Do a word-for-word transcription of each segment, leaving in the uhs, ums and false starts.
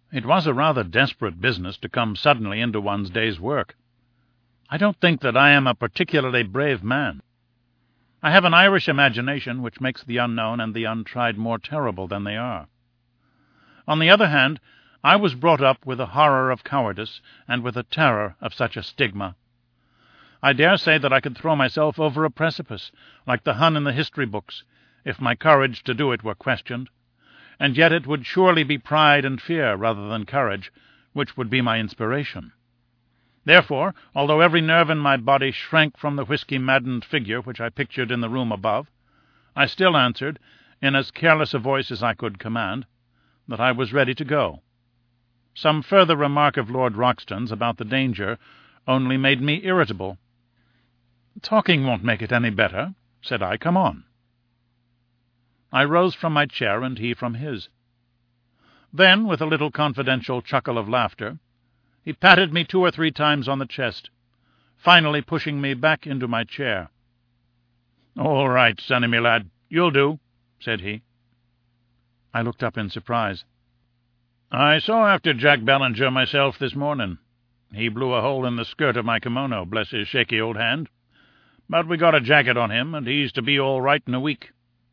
It was a rather desperate business to come suddenly into one's day's work. I don't think that I am a particularly brave man. I have an Irish imagination which makes the unknown and the untried more terrible than they are. On the other hand, I was brought up with a horror of cowardice and with a terror of such a stigma. I dare say that I could throw myself over a precipice, like the Hun in the history books, if my courage to do it were questioned, and yet it would surely be pride and fear rather than courage which would be my inspiration. Therefore, although every nerve in my body shrank from the whisky-maddened figure which I pictured in the room above, I still answered, in as careless a voice as I could command, that I was ready to go. Some further remark of Lord Roxton's about the danger only made me irritable. "Talking won't make it any better," said I. "Come on." I rose from my chair, and he from his. Then, with a little confidential chuckle of laughter, he patted me two or three times on the chest, finally pushing me back into my chair. "All right, sonny me lad, you'll do," said he. I looked up in surprise. "I saw after Jack Ballinger myself this morning. He blew a hole in the skirt of my kimono, bless his shaky old hand. But we got a jacket on him, and he's to be all right in a week.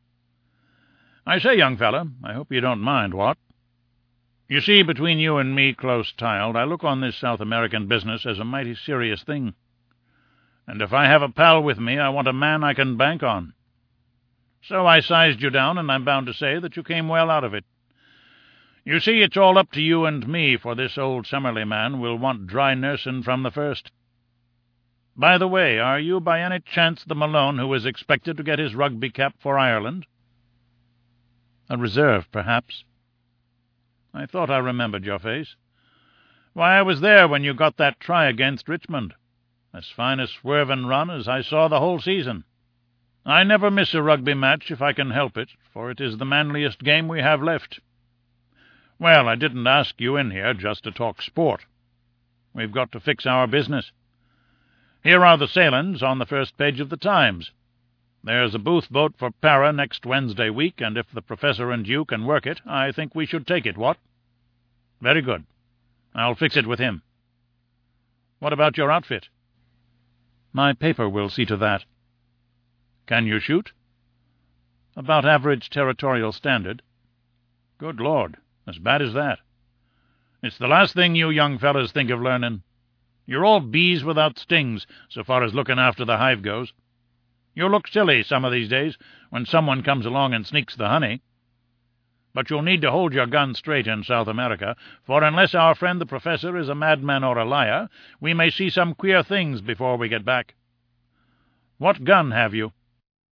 I say, young fella, I hope you don't mind, what? You see, between you and me, close-tiled, I look on this South American business as a mighty serious thing. And if I have a pal with me, I want a man I can bank on. So I sized you down, and I'm bound to say that you came well out of it. You see, it's all up to you and me, for this old Summerlee man will want dry nursing from the first. By the way, are you by any chance the Malone who is expected to get his rugby cap for Ireland?" "A reserve, perhaps." "I thought I remembered your face. Why, I was there when you got that try against Richmond. As fine a swerving run as I saw the whole season. I never miss a rugby match if I can help it, for it is the manliest game we have left. Well, I didn't ask you in here just to talk sport. We've got to fix our business. Here are the sailings on the first page of the Times. There's a Booth boat for Para next Wednesday week, and if the Professor and you can work it, I think we should take it, what? Very good. I'll fix it with him. What about your outfit?" "My paper will see to that." "Can you shoot?" "About average territorial standard." "Good Lord, as bad as that? It's the last thing you young fellows think of learning. You're all bees without stings, so far as looking after the hive goes. You'll look silly some of these days when someone comes along and sneaks the honey. But you'll need to hold your gun straight in South America, for unless our friend the Professor is a madman or a liar, we may see some queer things before we get back. What gun have you?"